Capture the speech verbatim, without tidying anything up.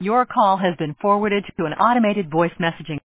Your call has been forwarded to an automated voice messaging